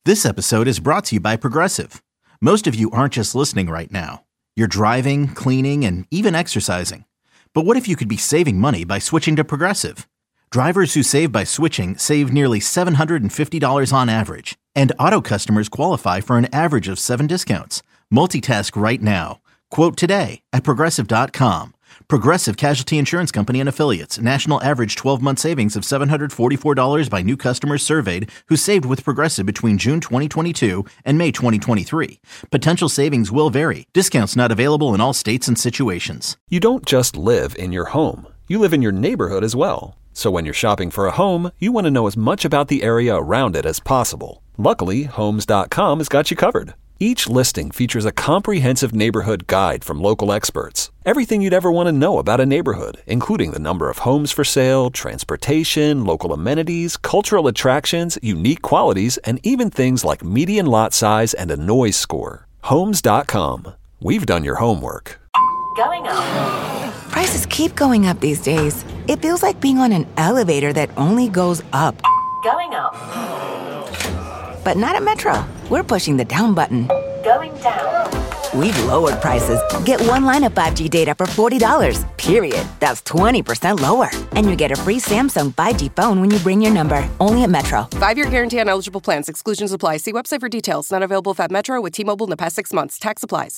This episode is brought to you by Progressive. Most of you aren't just listening right now. You're driving, cleaning, and even exercising. But what if you could be saving money by switching to Progressive? Drivers who save by switching save nearly $750 on average. And auto customers qualify for an average of 7 discounts. Multitask right now. Quote today at Progressive.com. Progressive Casualty Insurance Company and Affiliates. National average 12-month savings of $744 by new customers surveyed who saved with Progressive between June 2022 and May 2023. Potential savings will vary. Discounts not available in all states and situations. You don't just live in your home. You live in your neighborhood as well. So when you're shopping for a home, you want to know as much about the area around it as possible. Luckily, Homes.com has got you covered. Each listing features a comprehensive neighborhood guide from local experts. Everything you'd ever want to know about a neighborhood, including the number of homes for sale, transportation, local amenities, cultural attractions, unique qualities, and even things like median lot size and a noise score. Homes.com. We've done your homework. Going up. Prices keep going up these days. It feels like being on an elevator that only goes up. Going up. But not at Metro. We're pushing the down button. Going down. We've lowered prices. Get one line of 5G data for $40, period. That's 20% lower. And you get a free Samsung 5G phone when you bring your number. Only at Metro. 5-year guarantee on eligible plans. Exclusions apply. See website for details. Not available at Metro with T-Mobile in the past 6 months. Tax applies.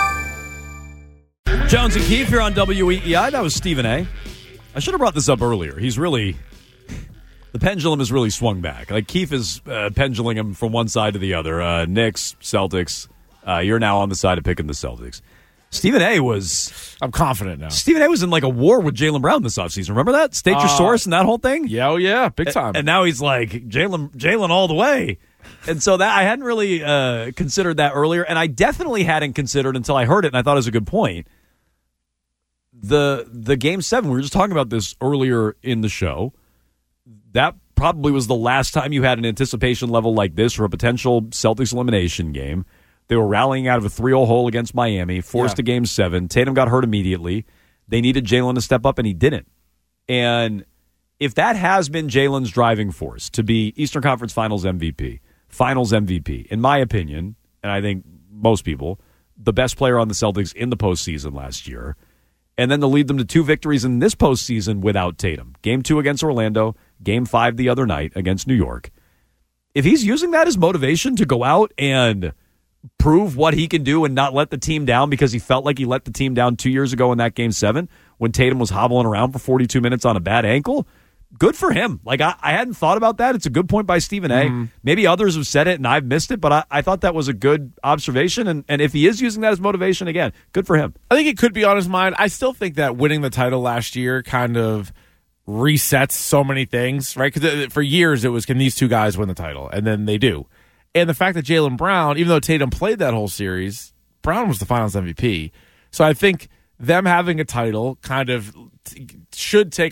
Jones and Keefe here on WEEI. That was Stephen A. I should have brought this up earlier. He's really... The pendulum has really swung back. Like, Keefe is pendulating him from one side to the other. Knicks, Celtics. You're now on the side of picking the Celtics. Stephen A. was... I'm confident now. Stephen A. was in like a war with Jaylen Brown this offseason. Remember that? State your source and that whole thing? Yeah, oh yeah, big time. And now he's like, Jaylen all the way. And so that I hadn't really considered that earlier. And I definitely hadn't considered until I heard it, and I thought it was a good point. The Game 7, we were just talking about this earlier in the show. That probably was the last time you had an anticipation level like this for a potential Celtics elimination game. They were rallying out of a 3-0 hole against Miami, forced to Game 7. Tatum got hurt immediately. They needed Jaylen to step up, and he didn't. And if that has been Jaylen's driving force to be Eastern Conference Finals MVP, in my opinion, and I think most people, the best player on the Celtics in the postseason last year, and then to lead them to 2 victories in this postseason without Tatum. Game 2 against Orlando, Game 5 the other night against New York. If he's using that as motivation to go out and prove what he can do and not let the team down because he felt like he let the team down 2 years ago in that Game 7 when Tatum was hobbling around for 42 minutes on a bad ankle, good for him. Like, I hadn't thought about that. It's a good point by Stephen A. Mm-hmm. Maybe others have said it and I've missed it, but I thought that was a good observation. And if he is using that as motivation, again, good for him. I think it could be on his mind. I still think that winning the title last year kind of resets so many things, right? Because for years it was, can these two guys win the title? And then they do. And the fact that Jaylen Brown, even though Tatum played that whole series, Brown was the Finals MVP. So I think them having a title kind of should take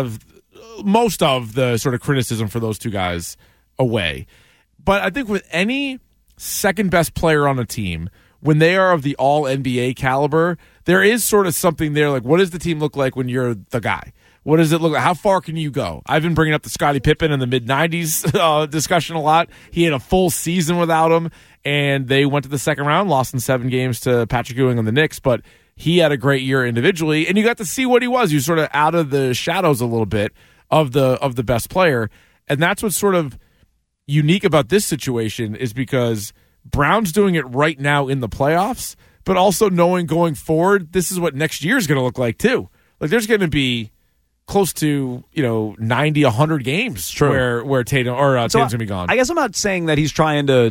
most of the sort of criticism for those two guys away. But I think with any second best player on a team, when they are of the all-NBA caliber, there is sort of something there. Like, what does the team look like when you're the guy? What does it look like? How far can you go? I've been bringing up the Scottie Pippen in the mid-'90s discussion a lot. He had a full season without him, and they went to the second round, lost in 7 games to Patrick Ewing and the Knicks, but he had a great year individually, and you got to see what he was. He was sort of out of the shadows a little bit of the best player, and that's what's sort of unique about this situation is because Brown's doing it right now in the playoffs, but also knowing going forward, this is what next year's going to look like too. Like, there's going to be close to 90, 100 games where Tatum or Tatum's going to be gone. I guess I'm not saying that he's trying to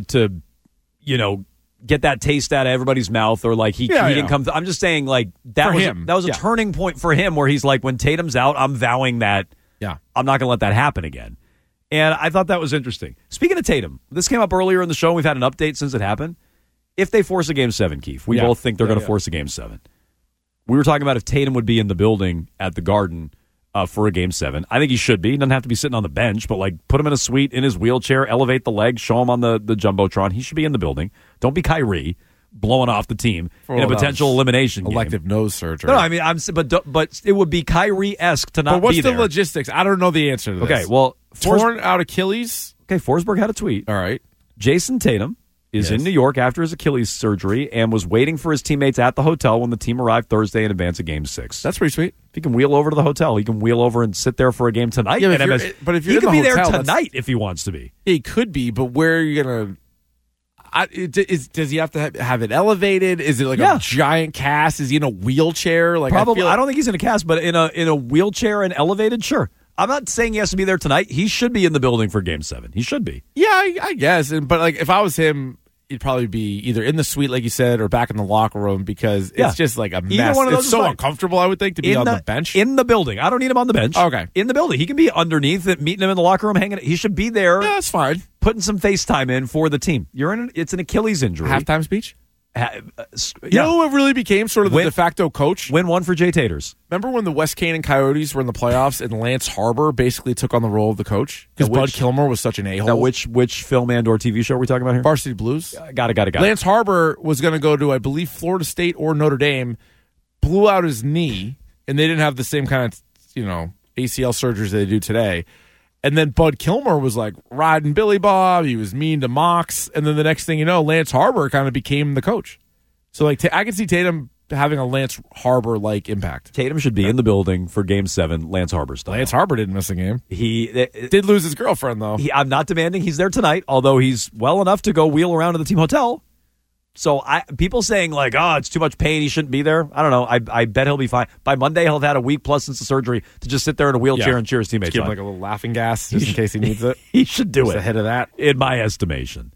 get that taste out of everybody's mouth or like he didn't come. I'm just saying like that was a turning point for him where he's like, when Tatum's out, I'm vowing that I'm not going to let that happen again. And I thought that was interesting. Speaking of Tatum, this came up earlier in the show. We've had an update since it happened. If they force a Game 7, Keith, we both think they're going to force a Game 7. We were talking about if Tatum would be in the building at the Garden for a Game 7. I think he should be. He doesn't have to be sitting on the bench, but like put him in a suite in his wheelchair, elevate the legs, show him on the Jumbotron. He should be in the building. Don't be Kyrie blowing off the team in a potential elimination elective nose surgery. No, I mean, but it would be Kyrie-esque to not be there. But what's the logistics? I don't know the answer to this. Okay, well, torn out Achilles. Okay, Forsberg had a tweet. All right. Jason Tatum is in New York after his Achilles surgery and was waiting for his teammates at the hotel when the team arrived Thursday in advance of Game 6. That's pretty sweet. If he can wheel over to the hotel, he can wheel over and sit there for a game tonight. Yeah, but if you're he in could the be there hotel, tonight if he wants to be. He could be, but where are you going to... Does he have to have it elevated? Is it like a giant cast? Is he in a wheelchair? Like Probably. I don't think he's in a cast, but in a wheelchair and elevated, sure. I'm not saying he has to be there tonight. He should be in the building for Game 7. He should be. Yeah, I guess. But like, if I was him, he'd probably be either in the suite, like you said, or back in the locker room because it's just like a mess. One of those it's so uncomfortable, I would think, to be on the bench. In the building. I don't need him on the bench. Okay. In the building. He can be underneath it, meeting him in the locker room, hanging. He should be there. Yeah, that's fine. Putting some FaceTime in for the team. It's an Achilles injury. Halftime speech? You know who really became sort of the de facto coach? Win one for Jay Taters. Remember when the West Canaan Coyotes were in the playoffs and Lance Harbor basically took on the role of the coach? Because Bud Kilmer was such an a-hole. Now, which film and or TV show are we talking about here? Varsity Blues. Got it. Lance Harbor was going to go to, I believe, Florida State or Notre Dame, blew out his knee, and they didn't have the same kind of, ACL surgeries that they do today. And then Bud Kilmer was like riding Billy Bob. He was mean to Mox. And then the next thing you know, Lance Harbor kind of became the coach. So like I can see Tatum having a Lance Harbor-like impact. Tatum should be in the building for Game 7. Lance Harbor style. Lance Harbor didn't miss a game. He did lose his girlfriend, though. I'm not demanding he's there tonight, although he's well enough to go wheel around to the team hotel. So people saying like, oh, it's too much pain, he shouldn't be there. I don't know. I bet he'll be fine. By Monday, he'll have had a week plus since the surgery to just sit there in a wheelchair and cheer his teammates give on. him like a little laughing gas just in case he needs it. He should do just it. Ahead of that. In my estimation.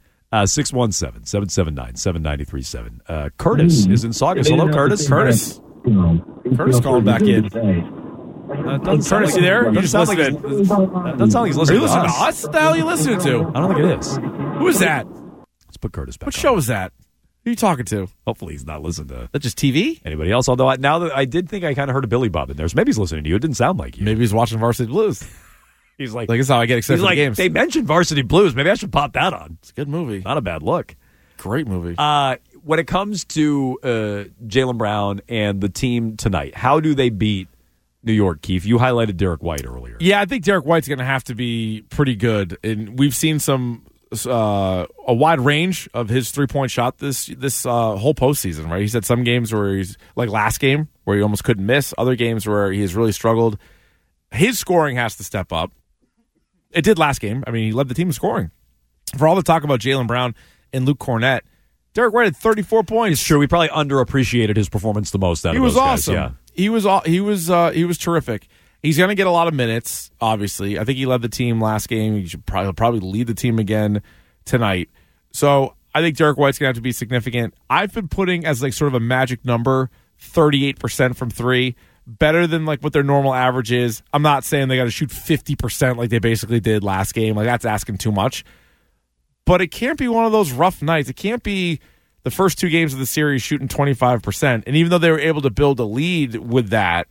617-779-7937. Curtis is in Saugus. Hello, Curtis. Curtis calling back in. Curtis, you there? Doesn't sound like he's listening. Are you listening to us? What the hell are you listening to? I don't think it is. Who is that? Let's put Curtis back. What show is that? Who are you talking to? Hopefully he's not listening to that. Just TV? Anybody else? Although now that I did think I kind of heard a Billy Bob in there, so maybe he's listening to you. It didn't sound like you. Maybe he's watching Varsity Blues. He's like, this is how I get excited for the games. They mentioned Varsity Blues. Maybe I should pop that on. It's a good movie. Not a bad look. Great movie. When it comes to Jaylen Brown and the team tonight, how do they beat New York, Keith? You highlighted Derek White earlier. Yeah, I think Derek White's going to have to be pretty good. And we've seen a wide range of his three-point shot this whole postseason, right? He's had some games where he's like last game where he almost couldn't miss, other games where he has really struggled. His scoring has to step up. It did last game. I mean, he led the team in scoring. For all the talk about Jaylen Brown and Luke Cornett, Derek White had 34 points. It's true. We probably underappreciated his performance the most out of those guys. He was awesome. Yeah. He was terrific. He's going to get a lot of minutes, obviously. I think he led the team last game. He should probably lead the team again tonight. So I think Derek White's going to have to be significant. I've been putting as like sort of a magic number 38% from three. Better than like what their normal average is. I'm not saying they got to shoot 50% like they basically did last game. Like that's asking too much. But it can't be one of those rough nights. It can't be the first two games of the series shooting 25%. And even though they were able to build a lead with that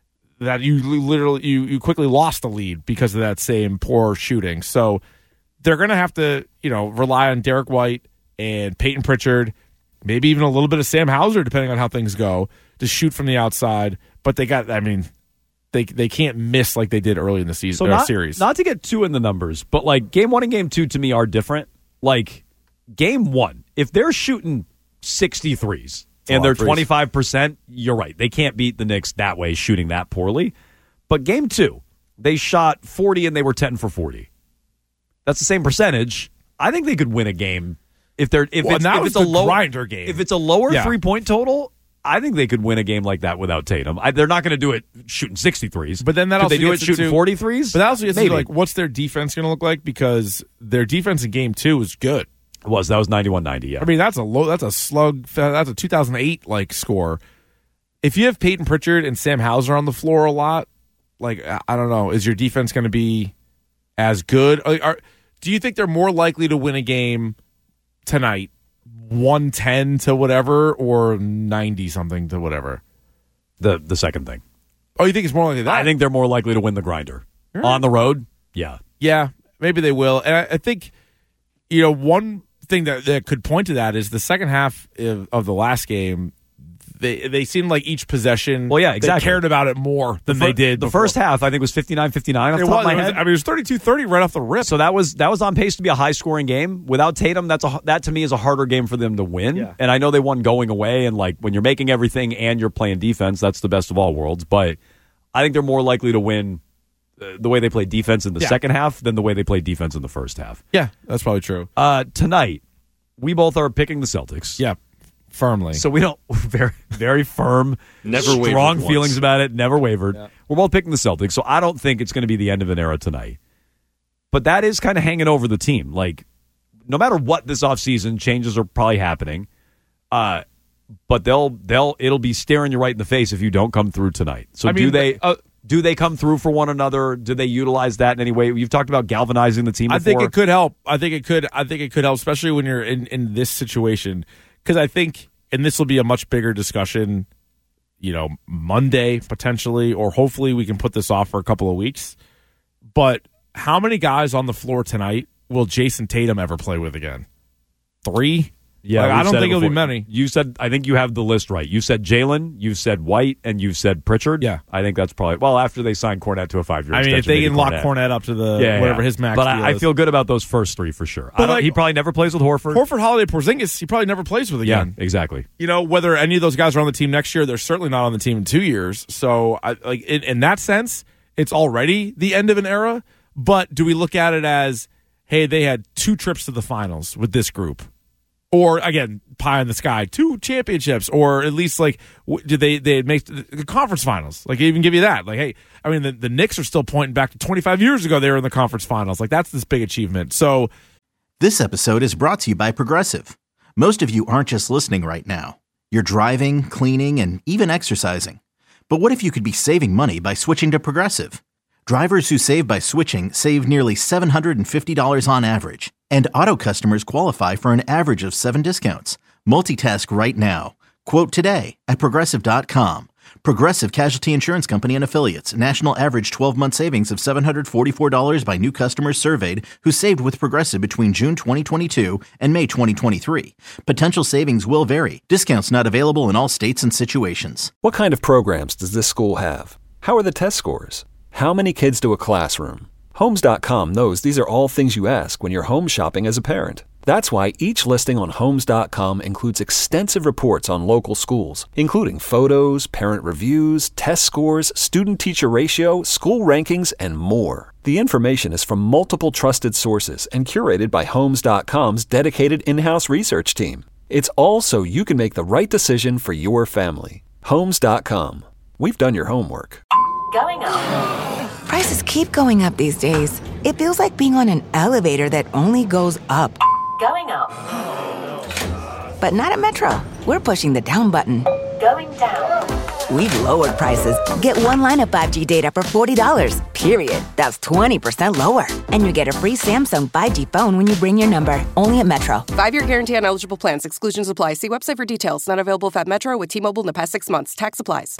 you quickly lost the lead because of that same poor shooting. So they're going to have to, rely on Derek White and Peyton Pritchard, maybe even a little bit of Sam Hauser, depending on how things go, to shoot from the outside. But they can't miss like they did early in the season series. Not to get too in the numbers, but like game 1 and game 2 to me are different. Like game 1, if they're shooting 63s and they're 25%, you're right. They can't beat the Knicks that way, shooting that poorly. But game 2, they shot 40 and they were 10 for 40. That's the same percentage. I think they could win a game if it's a lower grinder game. If it's a lower 3-point total. I think they could win a game like that without Tatum. They're not going to do it shooting 63s. But then that could also they do it shooting 43s? But that also gets into like, what's their defense going to look like? Because their defense in game 2 was good. That was 91-90, yeah. I mean, that's a slug. That's a 2008 like score. If you have Peyton Pritchard and Sam Hauser on the floor a lot, like I don't know, is your defense going to be as good? Do you think they're more likely to win a game tonight 110 to whatever or 90 something to whatever? The second thing. Oh, you think it's more likely that? I think they're more likely to win the grinder. Right. On the road, yeah. Yeah, maybe they will. And I think, one thing that could point to that is the second half of the last game, they seemed like each possession. Well, yeah, exactly. They cared about it more than they did. The before. first half, I think, was 59-59 off the top of my head. It was 32-30 right off the rip. So that was on pace to be a high-scoring game. Without Tatum, that to me is a harder game for them to win. Yeah. And I know they won going away, and like when you're making everything and you're playing defense, that's the best of all worlds. But I think they're more likely to win the way they play defense in the second half than the way they play defense in the first half. Yeah, that's probably true. Tonight, we both are picking the Celtics. Yeah, firmly. So we don't very firm, strong feelings about it. Never wavered. Yeah. We're both picking the Celtics, so I don't think it's going to be the end of an era tonight. But that is kind of hanging over the team. Like, no matter what this offseason, changes are probably happening. But it'll be staring you right in the face if you don't come through tonight. So do they come through for one another? Do they utilize that in any way? You've talked about galvanizing the team before. I think it could help. I think it could help, especially when you're in this situation. Because I think, and this will be a much bigger discussion, Monday potentially, or hopefully we can put this off for a couple of weeks. But how many guys on the floor tonight will Jason Tatum ever play with again? 3? Yeah, I don't think it'll be many. You said, I think you have the list right. You said Jalen, you said White, and you said Pritchard. Yeah. I think that's probably, after they signed Cornette to a 5-year extension. I mean, if they can lock Cornette up to whatever his max but deal I feel good about those first 3 for sure. But he probably never plays with Horford. Horford, Holiday, Porzingis, he probably never plays with again. Yeah, exactly. Whether any of those guys are on the team next year, they're certainly not on the team in 2 years. So, in that sense, it's already the end of an era. But do we look at it as, hey, they had 2 trips to the finals with this group? Or, again, pie in the sky, 2 championships, or at least, did they make the conference finals? Like, even give you that. Like, hey, I mean, the Knicks are still pointing back to 25 years ago they were in the conference finals. Like, that's this big achievement. So, this episode is brought to you by Progressive. Most of you aren't just listening right now. You're driving, cleaning, and even exercising. But what if you could be saving money by switching to Progressive? Drivers who save by switching save nearly $750 on average. And auto customers qualify for an average of 7 discounts. Multitask right now. Quote today at Progressive.com. Progressive Casualty Insurance Company and Affiliates. National average 12-month savings of $744 by new customers surveyed who saved with Progressive between June 2022 and May 2023. Potential savings will vary. Discounts not available in all states and situations. What kind of programs does this school have? How are the test scores? How many kids to a classroom? Homes.com knows these are all things you ask when you're home shopping as a parent. That's why each listing on Homes.com includes extensive reports on local schools, including photos, parent reviews, test scores, student-teacher ratio, school rankings, and more. The information is from multiple trusted sources and curated by Homes.com's dedicated in-house research team. It's all so you can make the right decision for your family. Homes.com. We've done your homework. Going up. Prices keep going up these days. It feels like being on an elevator that only goes up. Going up. But not at Metro. We're pushing the down button. Going down. We've lowered prices. Get one line of 5G data for $40, period. That's 20% lower. And you get a free Samsung 5G phone when you bring your number. Only at Metro. 5-year guarantee on eligible plans. Exclusions apply. See website for details. Not available at Metro with T-Mobile in the past 6 months. Tax applies.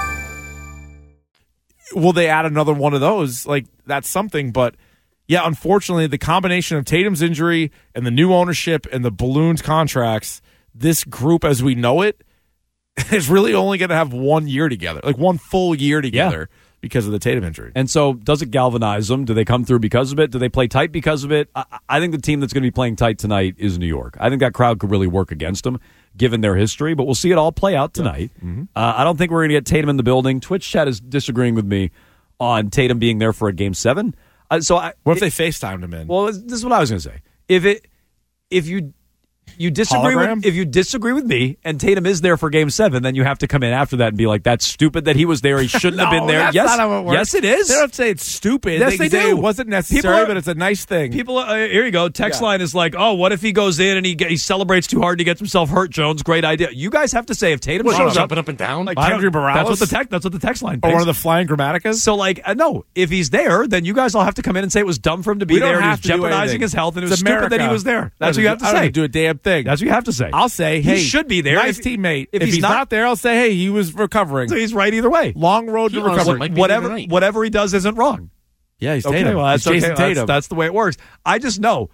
Will they add another one of those? Like, that's something. But, yeah, unfortunately, the combination of Tatum's injury and the new ownership and the ballooned contracts, this group as we know it is really only going to have 1 year together, like 1 full year together because of the Tatum injury. And so does it galvanize them? Do they come through because of it? Do they play tight because of it? I think the team that's going to be playing tight tonight is New York. I think that crowd could really work against them, given their history, but we'll see it all play out tonight. Yeah. Mm-hmm. I don't think we're going to get Tatum in the building. Twitch chat is disagreeing with me on Tatum being there for a Game 7. What if they FaceTimed him in? Well, this is what I was going to say. If you disagree with me and Tatum is there for Game 7, then you have to come in after that and be like, that's stupid that he was there. He shouldn't have been there. That's not how it works. Yes, it is. They don't say it's stupid. Yes, they do. It wasn't necessary, but it's a nice thing. People, here you go. Text line is like, oh, what if he goes in and he celebrates too hard and he gets himself hurt, Jones? Great idea. You guys have to say if Tatum shows up and down like Henry Morales. That's what the text line or thinks. one of the flying Grammaticas. So no, if he's there, then you guys all have to come in and say it was dumb for him to be there and he's jeopardizing his health and it was stupid that he was there. That's what you have to say. I don't do a damn thing. That's what you have to say. I'll say, hey, he should be there. Nice teammate. If he's not there, I'll say, hey, he was recovering. So he's right either way. Long road to recovery. Whatever he does isn't wrong. Yeah, he's okay, Tatum. Well, that's Jason okay. Tatum. That's the way it works. I just know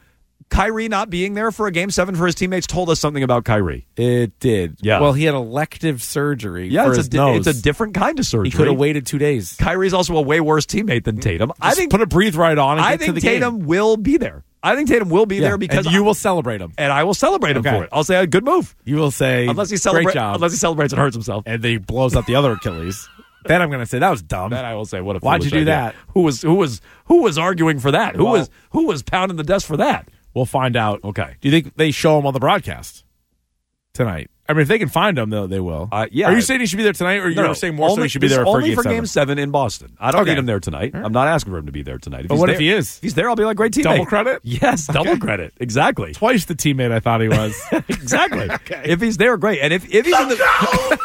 Kyrie not being there for a Game 7 for his teammates told us something about Kyrie. It did. Yeah. Well, he had elective surgery Yeah, for his nose. it's a different kind of surgery. He could have waited 2 days. Kyrie's also a way worse teammate than Tatum. I think put a breathe right on and I get to think the Tatum game. will be there. I think Tatum will be there because and you will celebrate him. And I will celebrate him Okay. for it. I'll say a good move. You will say, Unless he great job. Unless he celebrates and hurts himself. And then he blows out the other Achilles. Then I'm going to say, that was dumb. Then I will say, what a Why'd you foolish do idea. that? Who was arguing for that? Well- Who was pounding the desk for that? We'll find out. Okay. Do you think they show him on the broadcast tonight? I mean, if they can find him, they will. Yeah. Are you saying he should be there tonight, or you're saying more so he should be there for only Game for 7? Game 7 in Boston? I don't Okay. need him there tonight. I'm not asking for him to be there tonight. But what if he is? If he's there, I'll be like, great teammate. Double credit? Yes, double credit. Exactly. Twice the teammate I thought he was. Exactly. If he's there, great. And if he's in the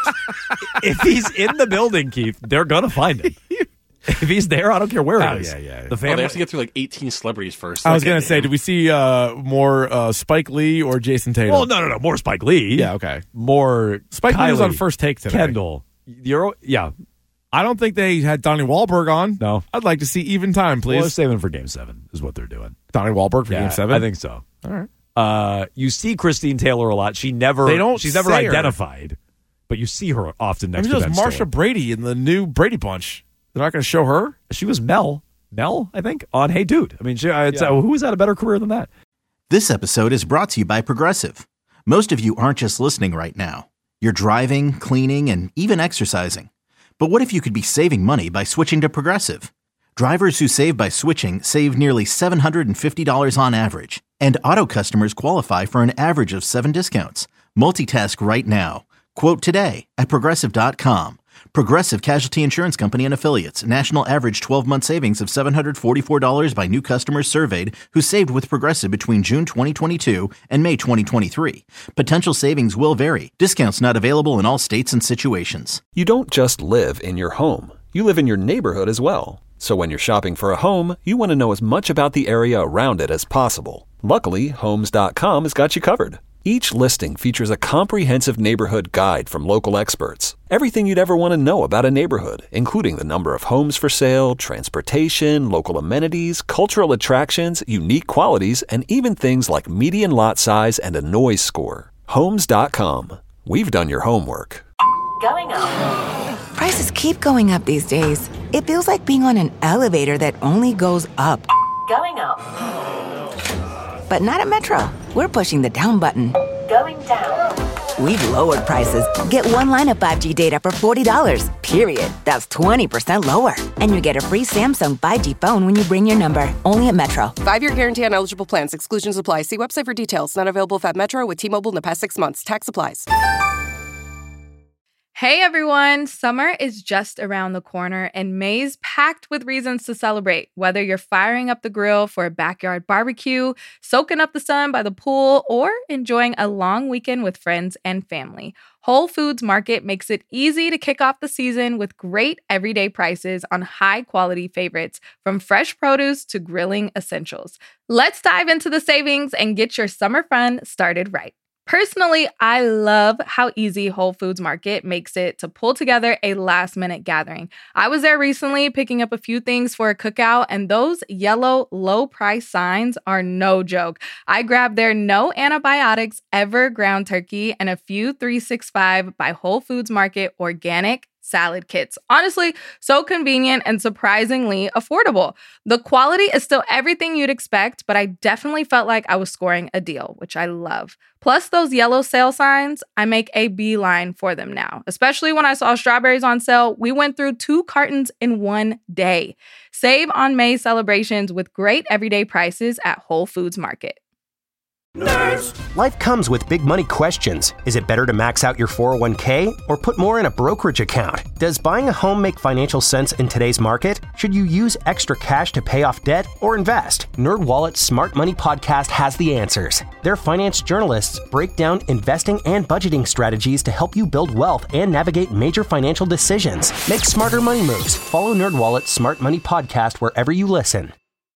if he's in the building, Keith, they're gonna find him. If he's there, I don't care where it is. yeah. The They family. have to get through like 18 celebrities first. I was going to say, did we see more Spike Lee or Jason Tatum? Well, no. More Spike Lee. Yeah, okay. More Spike Lee was Kylie, on First Take today. Kendall. Yeah. I don't think they had Donnie Wahlberg on. No. I'd like to see even time, Well, they're please. saving for Game 7 is what they're doing. Donnie Wahlberg for Yeah, Game 7? I think so. All right. You see Christine Taylor a lot. She's never They don't say her. identified, but you see her often next to Maybe it Ben was Marsha Stiller. Brady in the new Brady Bunch. They're not going to show her? She was Mel, I think, on Hey Dude. I mean, who has had a better career than that? This episode is brought to you by Progressive. Most of you aren't just listening right now. You're driving, cleaning, and even exercising. But what if you could be saving money by switching to Progressive? Drivers who save by switching save nearly $750 on average. And auto customers qualify for an average of 7 discounts. Multitask right now. Quote today at Progressive.com. Progressive Casualty Insurance Company and Affiliates. National average 12-month savings of $744 by new customers surveyed who saved with Progressive between June 2022 and May 2023. Potential savings will vary. Discounts not available in all states and situations. You don't just live in your home. You live in your neighborhood as well. So when you're shopping for a home, you want to know as much about the area around it as possible. Luckily, Homes.com has got you covered. Each listing features a comprehensive neighborhood guide from local experts. Everything you'd ever want to know about a neighborhood, including the number of homes for sale, transportation, local amenities, cultural attractions, unique qualities, and even things like median lot size and a noise score. Homes.com. We've done your homework. Going up. Prices keep going up these days. It feels like being on an elevator that only goes up. Going up. But not at Metro. We're pushing the down button. Going down. We've lowered prices. Get one line of 5G data for $40, period. That's 20% lower. And you get a free Samsung 5G phone when you bring your number. Only at Metro. 5-year guarantee on eligible plans. Exclusions apply. See website for details. Not available if at Metro with T-Mobile in the past 6 months. Tax applies. Hey everyone, summer is just around the corner and May's packed with reasons to celebrate. Whether you're firing up the grill for a backyard barbecue, soaking up the sun by the pool, or enjoying a long weekend with friends and family, Whole Foods Market makes it easy to kick off the season with great everyday prices on high-quality favorites, from fresh produce to grilling essentials. Let's dive into the savings and get your summer fun started right. Personally, I love how easy Whole Foods Market makes it to pull together a last-minute gathering. I was there recently picking up a few things for a cookout, and those yellow low-price signs are no joke. I grabbed their no antibiotics ever ground turkey and a few 365 by Whole Foods Market organic salad kits. Honestly, so convenient and surprisingly affordable. The quality is still everything you'd expect, but I definitely felt like I was scoring a deal, which I love. Plus those yellow sale signs, I make a beeline for them now. Especially when I saw strawberries on sale, we went through 2 cartons in one day. Save on May celebrations with great everyday prices at Whole Foods Market. Life comes with big money questions. Is it better to max out your 401k or put more in a brokerage account? Does buying a home make financial sense in today's market? Should you use extra cash to pay off debt or invest? NerdWallet's Smart Money Podcast has the answers. Their finance journalists break down investing and budgeting strategies to help you build wealth and navigate major financial decisions. Make smarter money moves. Follow NerdWallet's Smart Money Podcast wherever you listen.